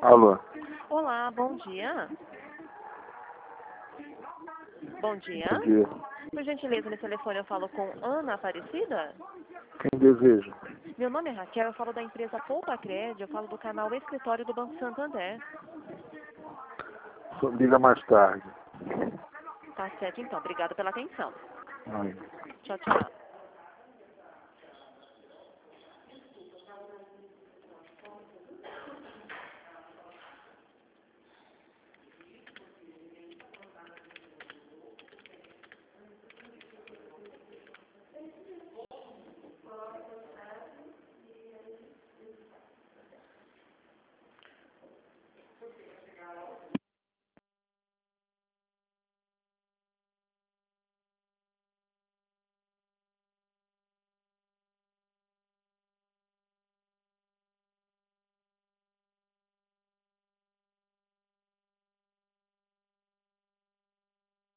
Alô? Olá, bom dia. Bom dia. Bom dia. Por gentileza, no telefone eu falo com Ana Aparecida? Quem deseja? Meu nome é Raquel, eu falo da empresa Poupa Cred, eu falo do canal Escritório do Banco Santander. Liga mais tarde. Tá certo, então. Obrigada pela atenção. Ai. Tchau, tchau.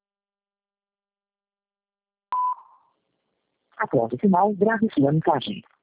Após o sinal, grave sua mensagem.